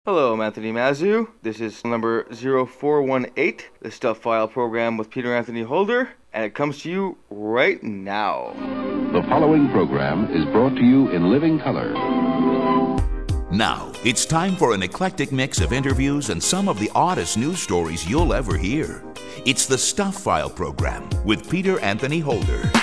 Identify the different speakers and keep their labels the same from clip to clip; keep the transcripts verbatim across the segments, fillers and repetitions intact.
Speaker 1: Hello, I'm Anthony Mazu. This is number zero four one eight, the Stuff File program with Peter Anthony Holder, and it comes to you right now.
Speaker 2: The following program is brought to you in living color.
Speaker 3: Now, it's time for an eclectic mix of interviews and some of the oddest news stories you'll ever hear. It's the Stuff File program with Peter Anthony Holder.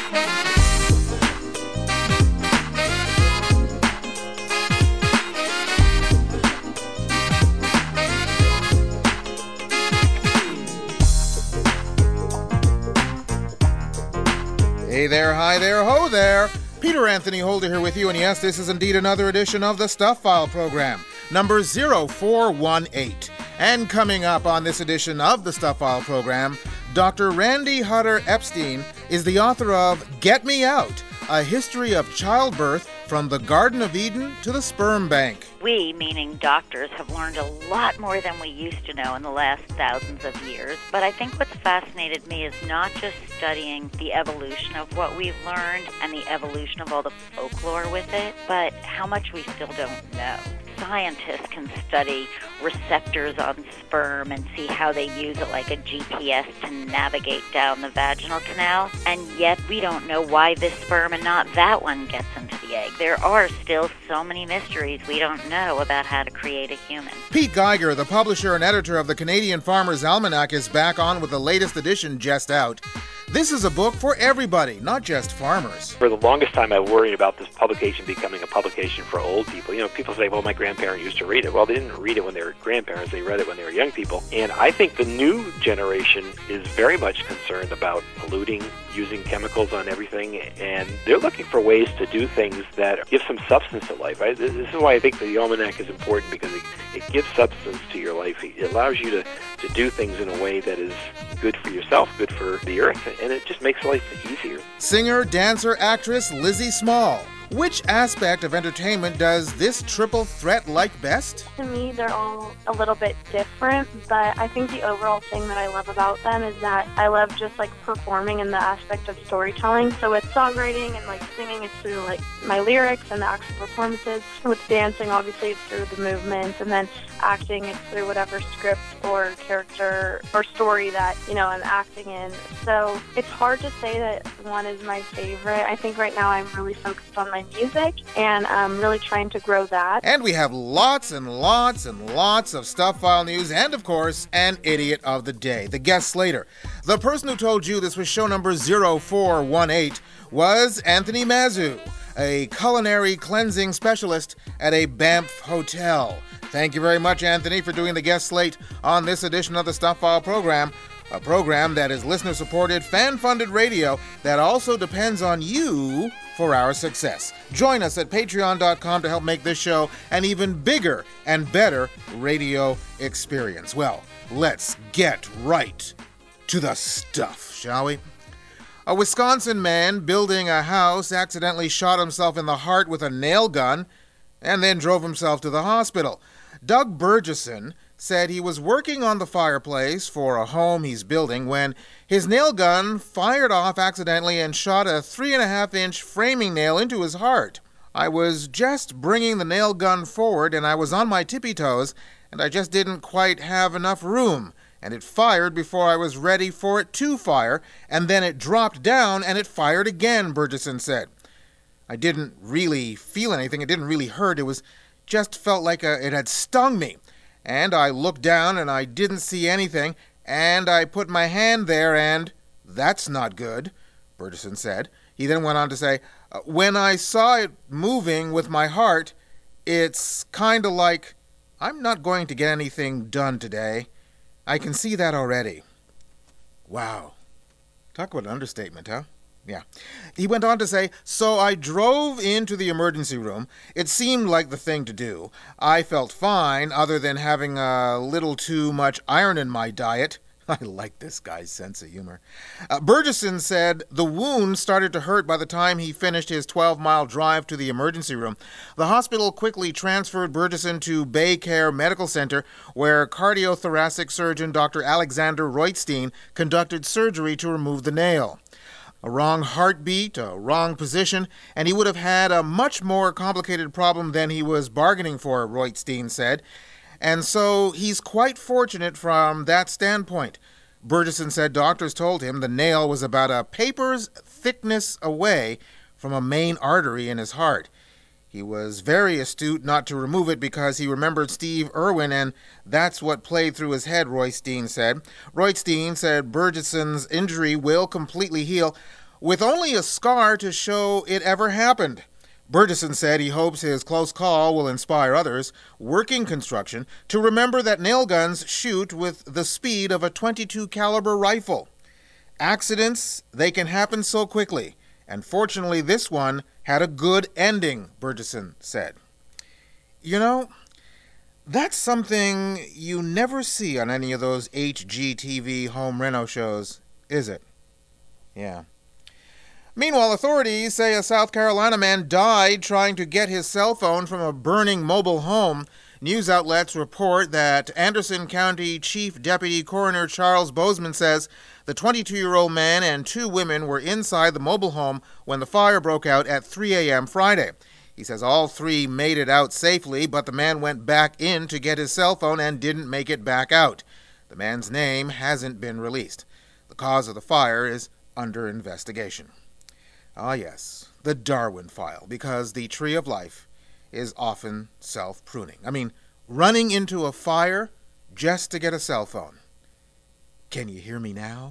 Speaker 4: Hey there, hi there, ho there. Peter Anthony Holder here with you, and yes, this is indeed another edition of the Stuff File program, number zero four one eight. And coming up on this edition of the Stuff File program, Doctor Randy Hutter Epstein is the author of Get Me Out, A History of Childbirth from the Garden of Eden to the Sperm Bank.
Speaker 5: We, meaning doctors, have learned a lot more than we used to know in the last thousands of years. But I think what's fascinated me is not just studying the evolution of what we've learned and the evolution of all the folklore with it, but how much we still don't know. Scientists can study receptors on sperm and see how they use it like a G P S to navigate down the vaginal canal, and yet we don't know why this sperm and not that one gets into the egg. There are still so many mysteries we don't know about how to create a human.
Speaker 4: Pete Geiger, the publisher and editor of the Canadian Farmer's Almanac, is back on with the latest edition just out. This is a book for everybody, not just farmers.
Speaker 6: For the longest time, I worried about this publication becoming a publication for old people. You know, people say, well, my grandparent used to read it. Well, they didn't read it when they were grandparents. They read it when they were young people. And I think the new generation is very much concerned about polluting, using chemicals on everything, and they're looking for ways to do things that give some substance to life. I, this is why I think the Almanac is important, because it, it gives substance to your life. It allows you to, to do things in a way that is good for yourself, good for the earth, and it just makes life easier.
Speaker 4: Singer, dancer, actress Lizzie Small. Which aspect of entertainment does this triple threat like best?
Speaker 7: To me, they're all a little bit different, but I think the overall thing that I love about them is that I love just like performing in the aspect of storytelling. So with songwriting and like singing, it's through like my lyrics and the actual performances. With dancing, obviously, it's through the movements, and then acting, it's through whatever script or character or story that, you know, I'm acting in. So it's hard to say that one is my favorite. I think right now I'm really focused on my music, and I'm really trying to grow that.
Speaker 4: And we have lots and lots and lots of Stuff File news, and of course, an idiot of the day, the guest Slater. The person who told you this was show number zero four one eight was Anthony Mazu, a culinary cleansing specialist at a Banff hotel. Thank you very much, Anthony, for doing the guest slate on this edition of the Stuff File program, a program that is listener-supported, fan-funded radio that also depends on you for our success. Join us at patreon dot com to help make this show an even bigger and better radio experience. Well, let's get right to the stuff, shall we? A Wisconsin man building a house accidentally shot himself in the heart with a nail gun and then drove himself to the hospital. Doug Burgesson said he was working on the fireplace for a home he's building when his nail gun fired off accidentally and shot a three and a half inch framing nail into his heart. I was just bringing the nail gun forward and I was on my tippy toes and I just didn't quite have enough room. And it fired before I was ready for it to fire, and then it dropped down and it fired again, Burgesson said. I didn't really feel anything. It didn't really hurt. It was just felt like a, it had stung me. And I looked down and I didn't see anything, and I put my hand there and that's not good, Burgesson said. He then went on to say, when I saw it moving with my heart, it's kind of like, I'm not going to get anything done today. I can see that already. Wow. Talk about an understatement, huh? Yeah. He went on to say, so I drove into the emergency room. It seemed like the thing to do. I felt fine, other than having a little too much iron in my diet. I like this guy's sense of humor. Uh, Burgesson said the wound started to hurt by the time he finished his twelve-mile drive to the emergency room. The hospital quickly transferred Burgesson to Bay Care Medical Center, where cardiothoracic surgeon Doctor Alexander Reutzstein conducted surgery to remove the nail. A wrong heartbeat, a wrong position, and he would have had a much more complicated problem than he was bargaining for, Reutzstein said. And so he's quite fortunate from that standpoint. Burgesson said doctors told him the nail was about a paper's thickness away from a main artery in his heart. He was very astute not to remove it because he remembered Steve Irwin, and that's what played through his head, Roystein said. Roystein said Burgesson's injury will completely heal, with only a scar to show it ever happened. Burgesson said he hopes his close call will inspire others working construction to remember that nail guns shoot with the speed of a twenty-two caliber rifle. Accidents, they can happen so quickly, and fortunately this one had a good ending, Burgesson said. You know, that's something you never see on any of those H G T V home reno shows, is it? Yeah. Meanwhile, authorities say a South Carolina man died trying to get his cell phone from a burning mobile home. News outlets report that Anderson County Chief Deputy Coroner Charles Bozeman says the twenty-two-year-old man and two women were inside the mobile home when the fire broke out at three a.m. Friday. He says all three made it out safely, but the man went back in to get his cell phone and didn't make it back out. The man's name hasn't been released. The cause of the fire is under investigation. Ah, yes, the Darwin file, because the tree of life is often self-pruning. I mean, running into a fire just to get a cell phone. Can you hear me now?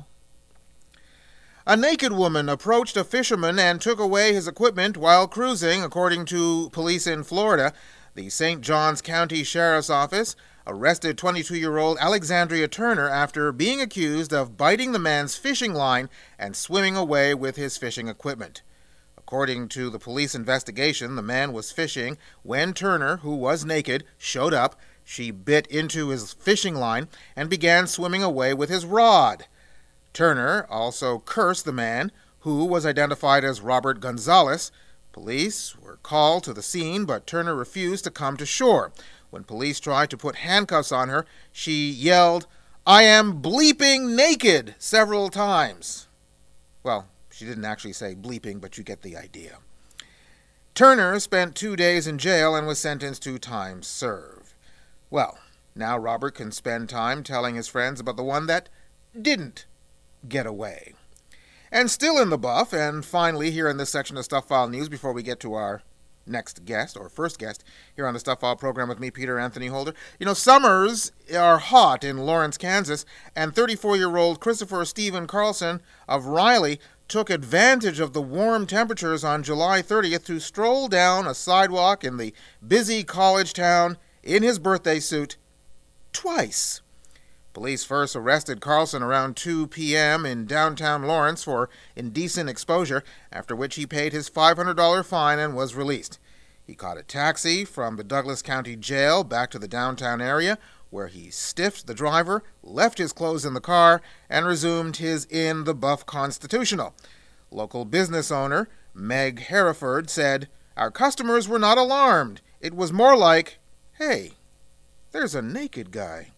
Speaker 4: A naked woman approached a fisherman and took away his equipment while cruising, according to police in Florida. The Saint Johns County Sheriff's Office arrested twenty-two-year-old Alexandria Turner after being accused of biting the man's fishing line and swimming away with his fishing equipment. According to the police investigation, the man was fishing when Turner, who was naked, showed up. She bit into his fishing line and began swimming away with his rod. Turner also cursed the man, who was identified as Robert Gonzalez. Police were called to the scene, but Turner refused to come to shore. When police tried to put handcuffs on her, she yelled, "I am bleeping naked," several times. Well, she didn't actually say bleeping, but you get the idea. Turner spent two days in jail and was sentenced to time served. Well, now Robert can spend time telling his friends about the one that didn't get away. And still in the buff, and finally here in this section of Stuff File News before we get to our next guest, or first guest, here on the Stuff File program with me, Peter Anthony Holder. You know, summers are hot in Lawrence, Kansas, and thirty-four-year-old Christopher Stephen Carlson of Riley took advantage of the warm temperatures on July thirtieth to stroll down a sidewalk in the busy college town in his birthday suit twice. Police first arrested Carlson around two p.m. in downtown Lawrence for indecent exposure, after which he paid his five hundred dollars fine and was released. He caught a taxi from the Douglas County Jail back to the downtown area, where he stiffed the driver, left his clothes in the car, and resumed his in the buff constitutional. Local business owner Meg Hereford said, "Our customers were not alarmed. It was more like, hey, there's a naked guy."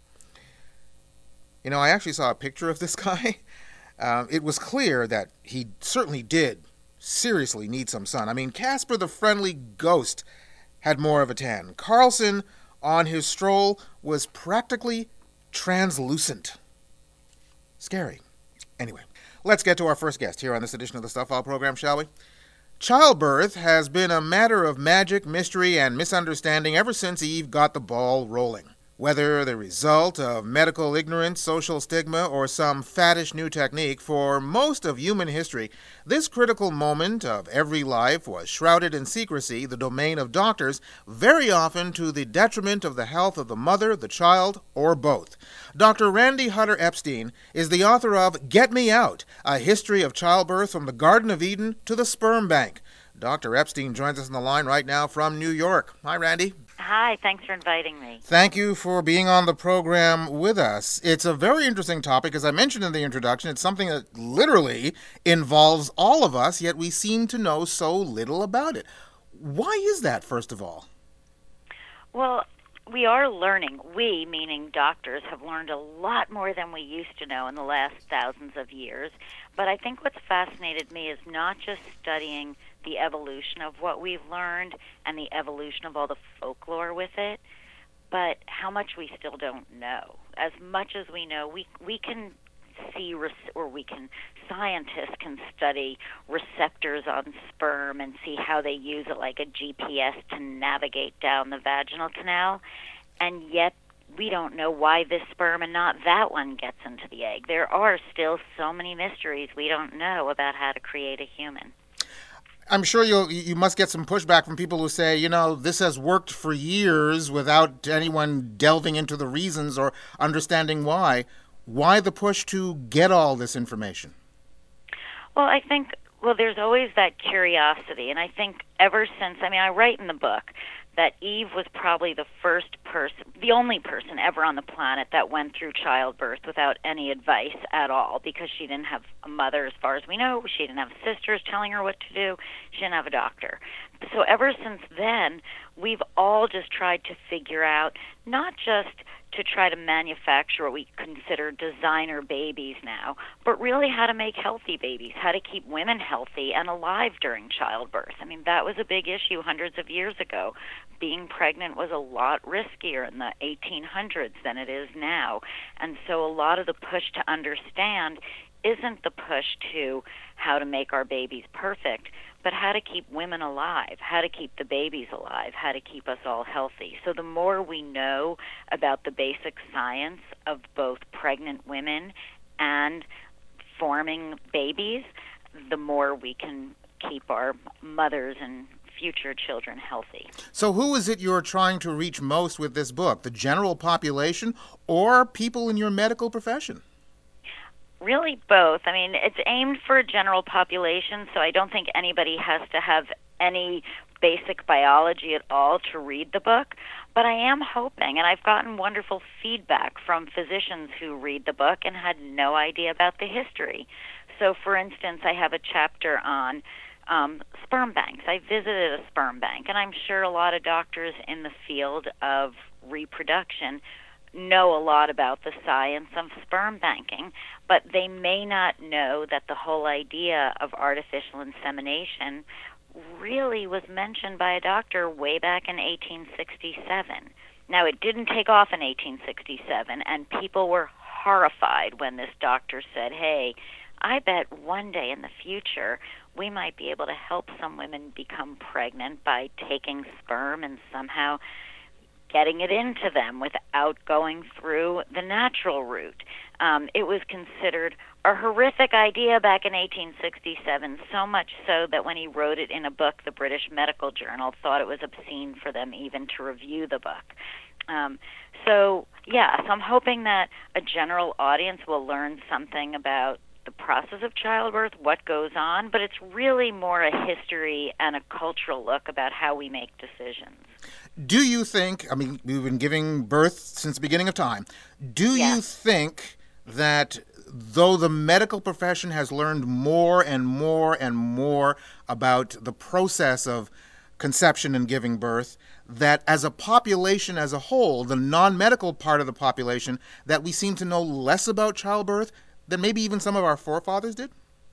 Speaker 4: You know, I actually saw a picture of this guy. Um, it was clear that he certainly did seriously need some sun. I mean, Casper the Friendly Ghost had more of a tan. Carlson, on his stroll, was practically translucent. Scary. Anyway, let's get to our first guest here on this edition of the Stuff File program, shall we? Childbirth has been a matter of magic, mystery, and misunderstanding ever since Eve got the ball rolling. Whether the result of medical ignorance, social stigma, or some faddish new technique, for most of human history, this critical moment of every life was shrouded in secrecy, the domain of doctors, very often to the detriment of the health of the mother, the child, or both. Doctor Randy Hutter Epstein is the author of Get Me Out, A History of Childbirth from the Garden of Eden to the Sperm Bank. Doctor Epstein joins us on the line right now from New York. Hi, Randy.
Speaker 5: Hi, thanks for inviting me.
Speaker 4: Thank you for being on the program with us. It's a very interesting topic. As I mentioned in the introduction, it's something that literally involves all of us, yet we seem to know so little about it. Why is that, first of all?
Speaker 5: Well, we are learning. We, meaning doctors, have learned a lot more than we used to know in the last thousands of years. But I think what's fascinated me is not just studying the evolution of what we've learned and the evolution of all the folklore with it, but how much we still don't know. As much as we know, we we can see, or we can, scientists can study receptors on sperm and see how they use it like a G P S to navigate down the vaginal canal, and yet we don't know why this sperm and not that one gets into the egg. There are still so many mysteries we don't know about how to create a human.
Speaker 4: I'm sure you you must get some pushback from people who say, you know, this has worked for years without anyone delving into the reasons or understanding why. Why the push to get all this information?
Speaker 5: Well, I think, well, there's always that curiosity. And I think ever since, I mean, I write in the book that Eve was probably the first person, the only person ever on the planet that went through childbirth without any advice at all, because she didn't have a mother, as far as we know. She didn't have sisters telling her what to do. She didn't have a doctor. So ever since then, we've all just tried to figure out, not just to try to manufacture what we consider designer babies now, but really how to make healthy babies, how to keep women healthy and alive during childbirth. I mean, that was a big issue hundreds of years ago. Being pregnant was a lot riskier in the eighteen hundreds than it is now. And so a lot of the push to understand isn't the push to how to make our babies perfect, but how to keep women alive, how to keep the babies alive, how to keep us all healthy. So the more we know about the basic science of both pregnant women and forming babies, the more we can keep our mothers and future children healthy.
Speaker 4: So who is it you're trying to reach most with this book, the general population or people in your medical profession?
Speaker 5: Really both. I mean, it's aimed for a general population, so I don't think anybody has to have any basic biology at all to read the book. But I am hoping, and I've gotten wonderful feedback from physicians who read the book and had no idea about the history. So, for instance, I have a chapter on um, sperm banks. I visited a sperm bank, and I'm sure a lot of doctors in the field of reproduction know a lot about the science of sperm banking, but they may not know that the whole idea of artificial insemination really was mentioned by a doctor way back in eighteen sixty-seven. Now, it didn't take off in eighteen sixty-seven, and people were horrified when this doctor said, hey, I bet one day in the future we might be able to help some women become pregnant by taking sperm and somehow getting it into them without going through the natural route. Um, it was considered a horrific idea back in eighteen sixty-seven, so much so that when he wrote it in a book, the British Medical Journal thought it was obscene for them even to review the book. Um, so, yeah, so I'm hoping that a general audience will learn something about the process of childbirth, what goes on, but it's really more a history and a cultural look about how we make decisions.
Speaker 4: Do you think, I mean, we've been giving birth since the beginning of time, do
Speaker 5: Yeah.
Speaker 4: you think that though the medical profession has learned more and more and more about the process of conception and giving birth, that as a population as a whole, the non-medical part of the population, that we seem to know less about childbirth than maybe even some of our forefathers did?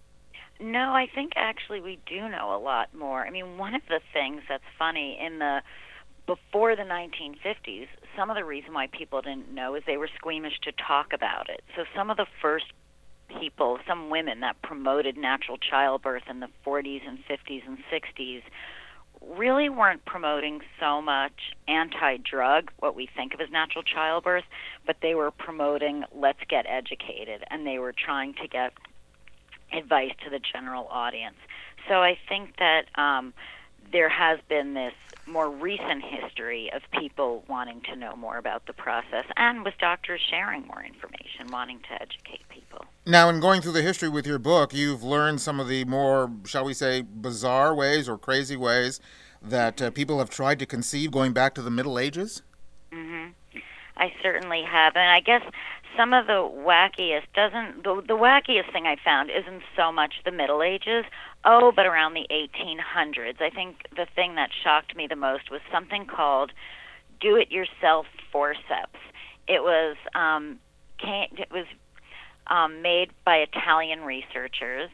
Speaker 5: No, I think actually we do know a lot more. I mean, one of the things that's funny in the before the nineteen fifties, some of the reason why people didn't know is they were squeamish to talk about it. So some of the first people, some women that promoted natural childbirth in the forties and fifties and sixties really weren't promoting so much anti-drug, what we think of as natural childbirth, but they were promoting let's get educated, and they were trying to get advice to the general audience. So I think that um, there has been this more recent history of people wanting to know more about the process, and with doctors sharing more information, wanting to educate people.
Speaker 4: Now, in going through the history with your book, you've learned some of the more, shall we say, bizarre ways or crazy ways that uh, people have tried to conceive going back to the Middle Ages?
Speaker 5: Mm-hmm. I certainly have, and I guess some of the wackiest doesn't, the, the wackiest thing I found isn't so much the Middle Ages, oh, but around the eighteen hundreds. I think the thing that shocked me the most was something called do-it-yourself forceps. It was, um, came, it was um, made by Italian researchers,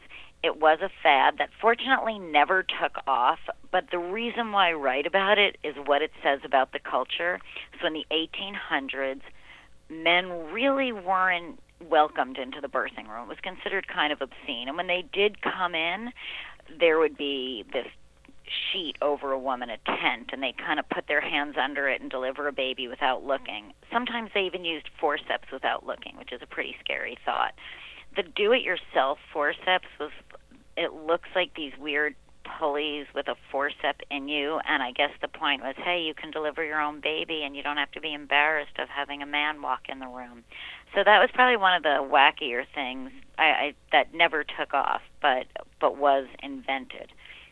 Speaker 5: It was a fad that fortunately never took off, but the reason why I write about it is what it says about the culture. So in the eighteen hundreds, men really weren't welcomed into the birthing room. It was considered kind of obscene. And when they did come in, there would be this sheet over a woman, a tent, and they kind of put their hands under it and deliver a baby without looking. Sometimes they even used forceps without looking, which is a pretty scary thought. The do-it-yourself forceps was, it looks like these weird pulleys with a forceps in you, and I guess the point was, hey, you can deliver your own baby and you don't have to be embarrassed of having a man walk in the room. So that was probably one of the wackier things I, I, that never took off, but but was invented.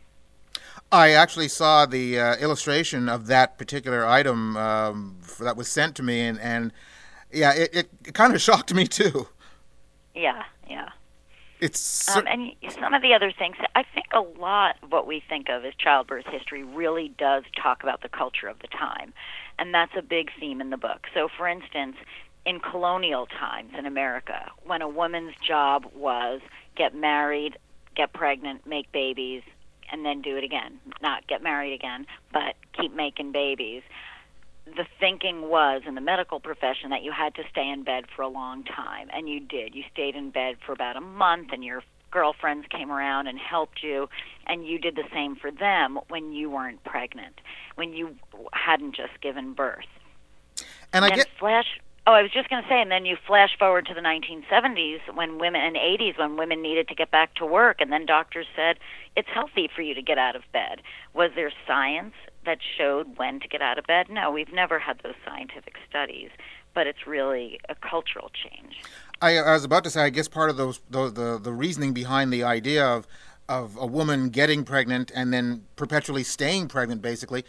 Speaker 4: I actually saw the uh, illustration of that particular item um, that was sent to me, and, and yeah, it, it, it kind of shocked me too.
Speaker 5: Yeah, yeah.
Speaker 4: It's
Speaker 5: um, and some of the other things, I think a lot of what we think of as childbirth history really does talk about the culture of the time, and that's a big theme in the book. So, for instance, in colonial times in America, when a woman's job was get married, get pregnant, make babies, and then do it again, not get married again, but keep making babies, the thinking was in the medical profession that you had to stay in bed for a long time, and you did. You stayed in bed for about a month, and your girlfriends came around and helped you, and you did the same for them when you weren't pregnant, when you hadn't just given birth.
Speaker 4: And, and I get
Speaker 5: flash. Oh, I was just going to say, and then you flash forward to the nineteen seventies when women, and eighties when women needed to get back to work, and then doctors said, it's healthy for you to get out of bed. Was there science that showed when to get out of bed? No, we've never had those scientific studies, but it's really a cultural change.
Speaker 4: I, I was about to say, I guess part of those the, the the reasoning behind the idea of of a woman getting pregnant and then perpetually staying pregnant, basically,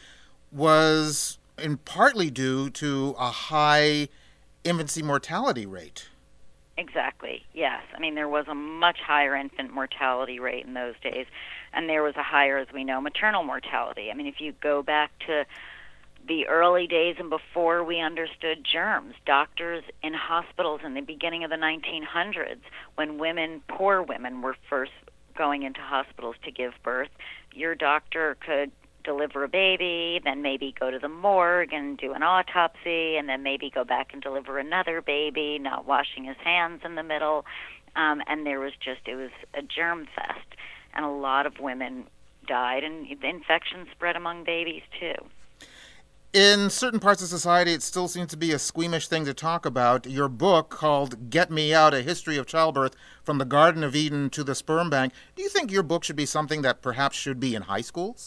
Speaker 4: was in partly due to a high infancy mortality rate.
Speaker 5: Exactly, yes. I mean, there was a much higher infant mortality rate in those days, and there was a higher, as we know, maternal mortality. I mean, if you go back to the early days and before we understood germs, doctors in hospitals in the beginning of the nineteen hundreds, when women, poor women, were first going into hospitals to give birth, your doctor could deliver a baby, then maybe go to the morgue and do an autopsy, and then maybe go back and deliver another baby, not washing his hands in the middle. Um, and there was just, it was a germ fest. And a lot of women died, and the infection spread among babies, too.
Speaker 4: In certain parts of society, it still seems to be a squeamish thing to talk about. Your book, called Get Me Out, A History of Childbirth, From the Garden of Eden to the Sperm Bank, do you think your book should be something that perhaps should be in high schools?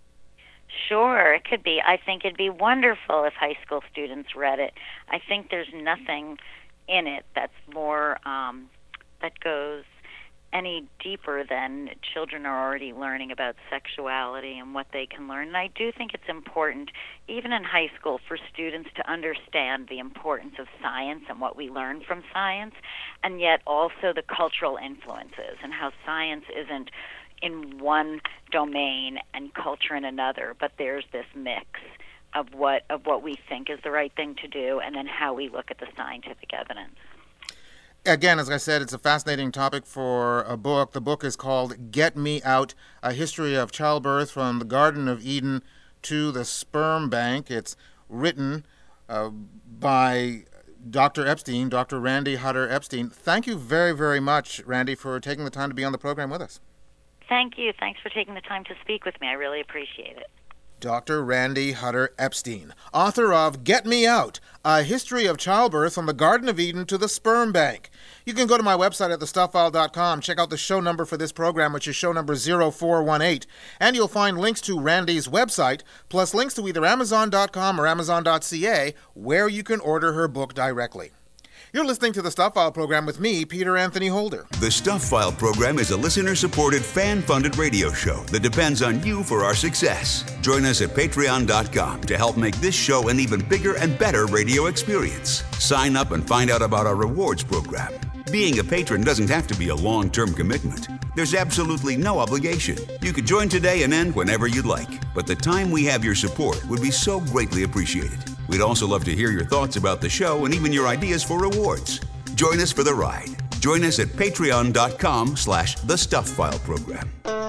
Speaker 5: Sure, it could be. I think it'd be wonderful if high school students read it. I think there's nothing in it that's more, um, that goes any deeper than children are already learning about sexuality and what they can learn. And I do think it's important, even in high school, for students to understand the importance of science and what we learn from science, and yet also the cultural influences and how science isn't in one domain and culture in another, but there's this mix of what of what we think is the right thing to do, and then how we look at the scientific evidence.
Speaker 4: Again, as I said, it's a fascinating topic for a book. The book is called Get Me Out, A History of Childbirth from the Garden of Eden to the Sperm Bank. It's written uh, by Doctor Epstein, Doctor Randy Hutter Epstein. Thank you very, very much, Randy, for taking the time to be on the program with us.
Speaker 5: Thank you. Thanks for taking the time to speak with me. I really appreciate it.
Speaker 4: Doctor Randy Hutter Epstein, author of Get Me Out, A History of Childbirth from the Garden of Eden to the Sperm Bank. You can go to my website at the stuff file dot com, check out the show number for this program, which is show number zero four one eight, and you'll find links to Randy's website, plus links to either amazon dot com or amazon dot c a, where you can order her book directly. You're listening to the Stuff File program with me, Peter Anthony Holder.
Speaker 3: The Stuff File program is a listener-supported, fan-funded radio show that depends on you for our success. Join us at patreon dot com to help make this show an even bigger and better radio experience. Sign up and find out about our rewards program. Being a patron doesn't have to be a long-term commitment. There's absolutely no obligation. You could join today and end whenever you'd like, but the time we have your support would be so greatly appreciated. We'd also love to hear your thoughts about the show and even your ideas for rewards. Join us for the ride. Join us at patreon.com slash the Stuff File program.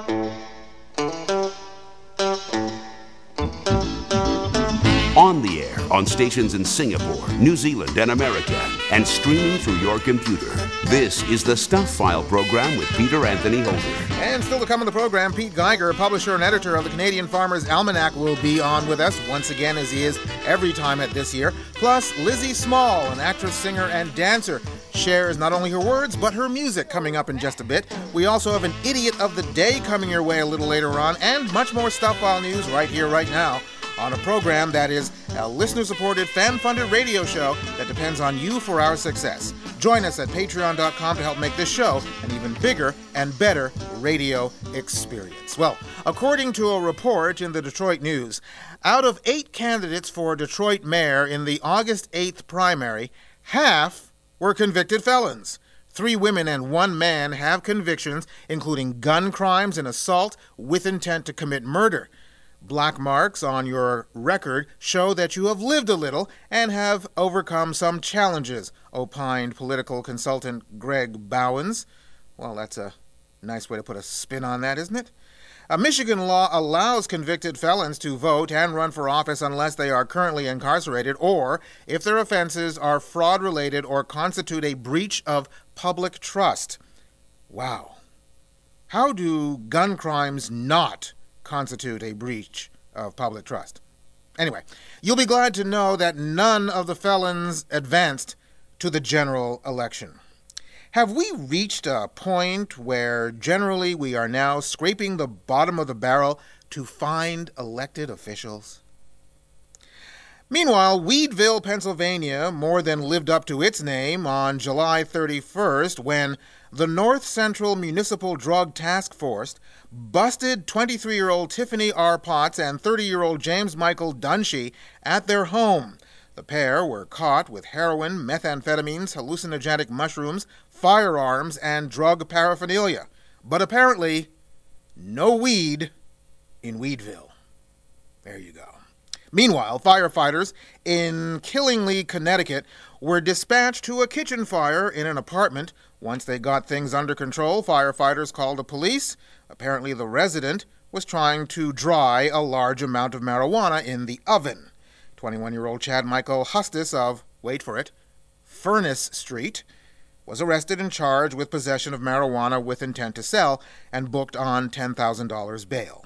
Speaker 3: On the air, on stations in Singapore, New Zealand, and America, and streaming through your computer. This is the Stuff File program with Peter Anthony Holder.
Speaker 4: And still to come on the program, Pete Geiger, publisher and editor of the Canadian Farmer's Almanac, will be on with us once again, as he is every time at this year. Plus, Lizzie Small, an actress, singer, and dancer, shares not only her words, but her music coming up in just a bit. We also have an Idiot of the Day coming your way a little later on, and much more Stuff File news right here, right now, on a program that is a listener-supported, fan-funded radio show that depends on you for our success. Join us at patreon dot com to help make this show an even bigger and better radio experience. Well, according to a report in the Detroit News, out of eight candidates for Detroit mayor in the August eighth primary, half were convicted felons. Three women and one man have convictions, including gun crimes and assault with intent to commit murder. Black marks on your record show that you have lived a little and have overcome some challenges, opined political consultant Greg Bowens. Well, that's a nice way to put a spin on that, isn't it? A Michigan law allows convicted felons to vote and run for office unless they are currently incarcerated or if their offenses are fraud-related or constitute a breach of public trust. Wow. How do gun crimes not constitute a breach of public trust? Anyway, you'll be glad to know that none of the felons advanced to the general election. Have we reached a point where generally we are now scraping the bottom of the barrel to find elected officials? Meanwhile, Weedville, Pennsylvania, more than lived up to its name on July thirty-first when the North Central Municipal Drug Task Force busted twenty-three-year-old Tiffany R. Potts and thirty-year-old James Michael Dunshee at their home. The pair were caught with heroin, methamphetamines, hallucinogenic mushrooms, firearms, and drug paraphernalia. But apparently, no weed in Weedville. There you go. Meanwhile, firefighters in Killingly, Connecticut, were dispatched to a kitchen fire in an apartment. Once they got things under control, firefighters called the police. Apparently, the resident was trying to dry a large amount of marijuana in the oven. twenty-one-year-old Chad Michael Hustis of, wait for it, Furnace Street, was arrested and charged with possession of marijuana with intent to sell and booked on ten thousand dollars bail.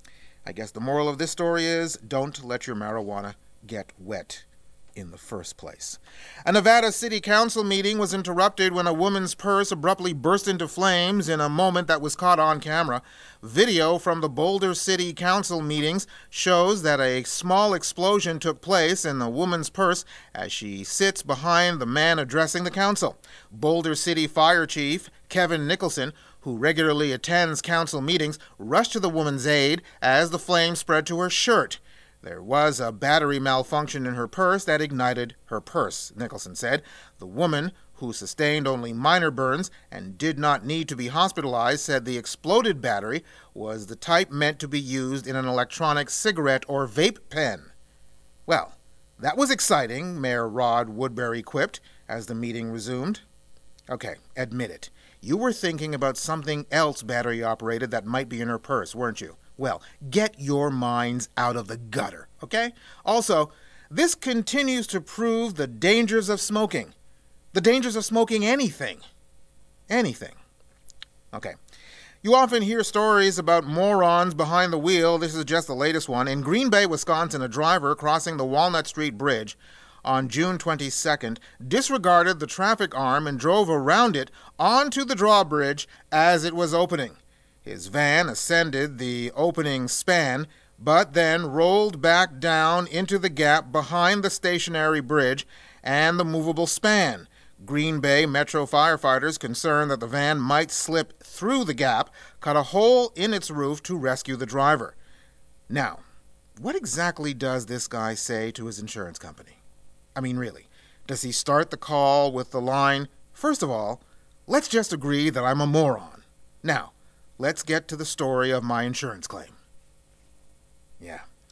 Speaker 4: I guess the moral of this story is, don't let your marijuana get wet in the first place. A Nevada City Council meeting was interrupted when a woman's purse abruptly burst into flames in a moment that was caught on camera. Video from the Boulder City Council meetings shows that a small explosion took place in the woman's purse as she sits behind the man addressing the council. Boulder City Fire Chief Kevin Nicholson, who regularly attends council meetings, rushed to the woman's aid as the flame spread to her shirt. There was a battery malfunction in her purse that ignited her purse, Nicholson said. The woman, who sustained only minor burns and did not need to be hospitalized, said the exploded battery was the type meant to be used in an electronic cigarette or vape pen. Well, that was exciting, Mayor Rod Woodbury quipped as the meeting resumed. Okay, admit it. You were thinking about something else battery-operated that might be in her purse, weren't you? Well, get your minds out of the gutter, okay? Also, this continues to prove the dangers of smoking. The dangers of smoking anything. Anything. Okay. You often hear stories about morons behind the wheel. This is just the latest one. In Green Bay, Wisconsin, a driver crossing the Walnut Street Bridge on June twenty-second disregarded the traffic arm and drove around it onto the drawbridge as it was opening. His van ascended the opening span, but then rolled back down into the gap behind the stationary bridge and the movable span. Green Bay Metro firefighters, concerned that the van might slip through the gap, cut a hole in its roof to rescue the driver. Now, what exactly does this guy say to his insurance company? I mean, really, does he start the call with the line, "First of all, let's just agree that I'm a moron. Now, let's get to the story of my insurance claim." Yeah.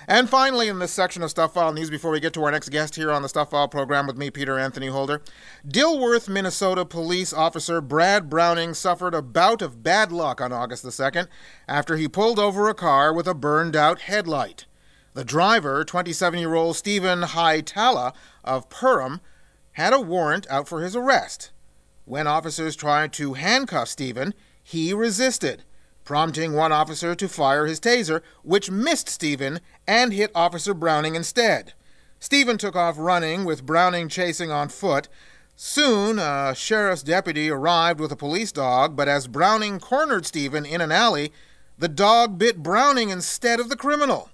Speaker 4: And finally, in this section of Stuff File News, before we get to our next guest here on the Stuff File program with me, Peter Anthony Holder, Dilworth, Minnesota police officer Brad Browning suffered a bout of bad luck on August the second after he pulled over a car with a burned-out headlight. The driver, twenty-seven-year-old Stephen Hietala of Perham, had a warrant out for his arrest. When officers tried to handcuff Stephen, he resisted, prompting one officer to fire his taser, which missed Stephen and hit Officer Browning instead. Stephen took off running, with Browning chasing on foot. Soon, a sheriff's deputy arrived with a police dog, but as Browning cornered Stephen in an alley, the dog bit Browning instead of the criminal.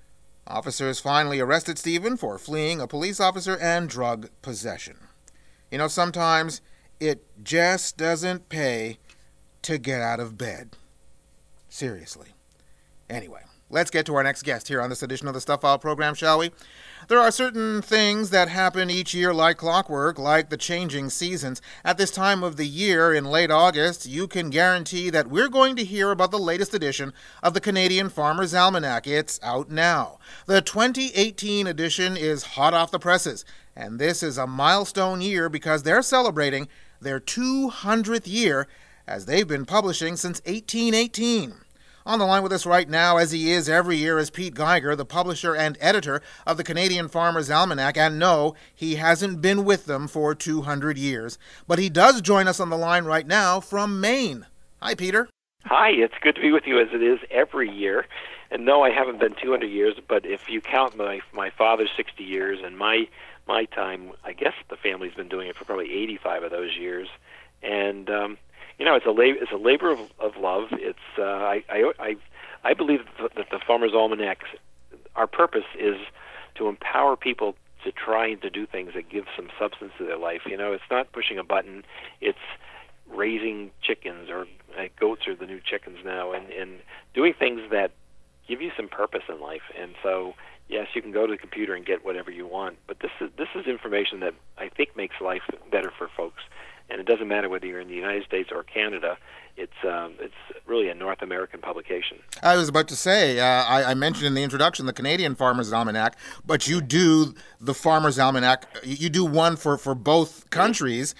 Speaker 4: Officers finally arrested Stephen for fleeing a police officer and drug possession. You know, sometimes it just doesn't pay to get out of bed. Seriously. Anyway, let's get to our next guest here on this edition of the Stuff File program, shall we? There are certain things that happen each year like clockwork, like the changing seasons. At this time of the year, in late August, you can guarantee that we're going to hear about the latest edition of the Canadian Farmer's Almanac. It's out now. The twenty eighteen edition is hot off the presses, and this is a milestone year because they're celebrating their two hundredth year as they've been publishing since eighteen eighteen. On the line with us right now, as he is every year, is Pete Geiger, the publisher and editor of the Canadian Farmer's Almanac. And no, he hasn't been with them for two hundred years. But he does join us on the line right now from Maine. Hi, Peter.
Speaker 6: Hi, it's good to be with you as it is every year. And no, I haven't been two hundred years, but if you count my my father's sixty years and my my time, I guess the family's been doing it for probably eighty-five of those years. And um You know, it's a labor, it's a labor of, of love. It's uh, I, I I I believe that the Farmer's Almanac, our purpose is to empower people to try and to do things that give some substance to their life. You know, it's not pushing a button. It's raising chickens, or uh, goats are the new chickens now, and, and doing things that give you some purpose in life. And so, yes, you can go to the computer and get whatever you want, but this is this is information that I think makes life better for folks. And it doesn't matter whether you're in the United States or Canada. It's um, it's really a North American publication.
Speaker 4: I was about to say, uh, I, I mentioned in the introduction the Canadian Farmer's Almanac, but you do the Farmer's Almanac. You do one for, for both countries.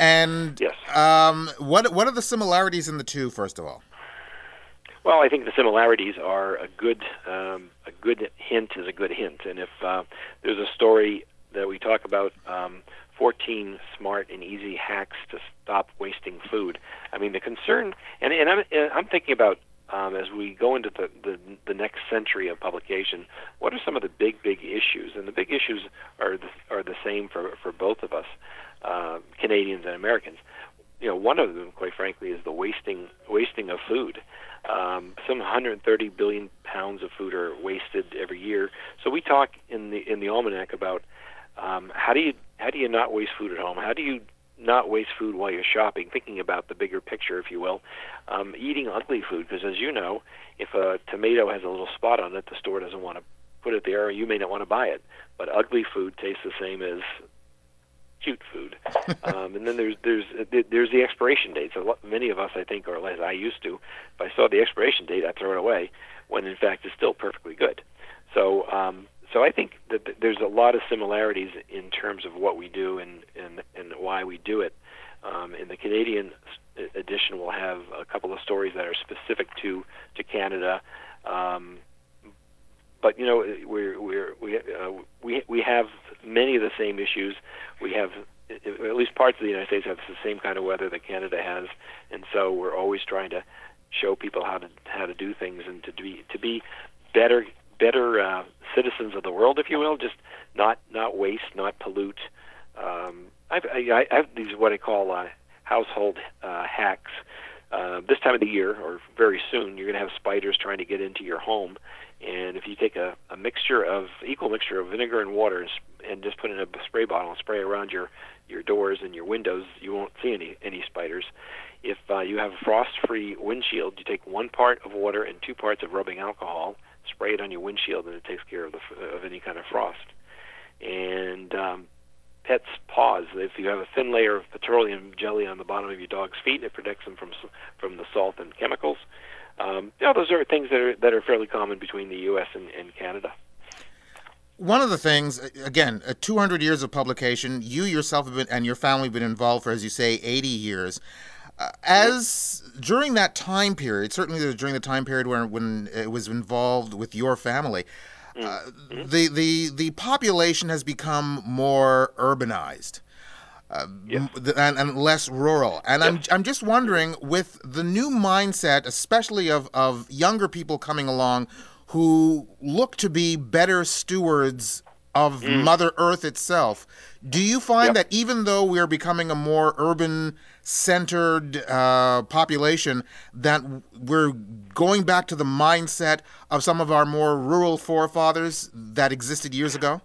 Speaker 4: And
Speaker 6: yes.
Speaker 4: um, what what are the similarities in the two, first of all?
Speaker 6: Well, I think the similarities are a good um, a good hint is a good hint. And if uh, there's a story that we talk about, um, fourteen smart and easy hacks to stop wasting food. I mean, the concern, and, and I'm, and I'm thinking about um, as we go into the, the the next century of publication, what are some of the big, big issues? And the big issues are the, are the same for, for both of us, uh, Canadians and Americans. You know, one of them, quite frankly, is the wasting wasting of food. Um, some one hundred thirty billion pounds of food are wasted every year. So we talk in the in the almanac about um, how do you how do you not waste food at home? How do you not waste food while you're shopping? Thinking about the bigger picture, if you will, um, eating ugly food, because as you know, if a tomato has a little spot on it, the store doesn't want to put it there, or you may not want to buy it. But ugly food tastes the same as cute food. um, and then there's there's there's the expiration dates. A lot, many of us, I think, or as I used to, if I saw the expiration date, I'd throw it away, when in fact it's still perfectly good. So um, so I think that there's a lot of similarities in terms of what we do and and, and why we do it. Um, in the Canadian edition, we'll have a couple of stories that are specific to to Canada. Um, But you know, we're we're we uh, we we have many of the same issues. We have, at least parts of the United States have the same kind of weather that Canada has, and so we're always trying to show people how to how to do things and to be to be better better uh, citizens of the world, if you will. Just not not waste, not pollute. Um, I've, I, I have these what I call uh, household uh, hacks. Uh, this time of the year, or very soon, you're going to have spiders trying to get into your home. And if you take a, a mixture of, equal mixture of vinegar and water and, and just put in a spray bottle and spray around your, your doors and your windows, you won't see any, any spiders. If uh, you have a frost-free windshield, you take one part of water and two parts of rubbing alcohol, spray it on your windshield, and it takes care of, the, of any kind of frost. And um, pets' paws. If you have a thin layer of petroleum jelly on the bottom of your dog's feet, it protects them from from the salt and chemicals. Um, you know, those are things that are that are fairly common between the U S and, and Canada.
Speaker 4: one of the things, again, uh, two hundred years of publication, you yourself have been, and your family have been involved for, as you say, eighty years. Uh, as during that time period, certainly during the time period when, when it was involved with your family, uh, mm-hmm. the, the, the population has become more urbanized. Uh,
Speaker 6: yes.
Speaker 4: and, and less rural. And yes. I'm I'm just wondering, with the new mindset, especially of, of younger people coming along who look to be better stewards of mm. Mother Earth itself, do you find yep. that even though we're becoming a more urban-centered uh, population, that we're going back to the mindset of some of our more rural forefathers that existed years ago?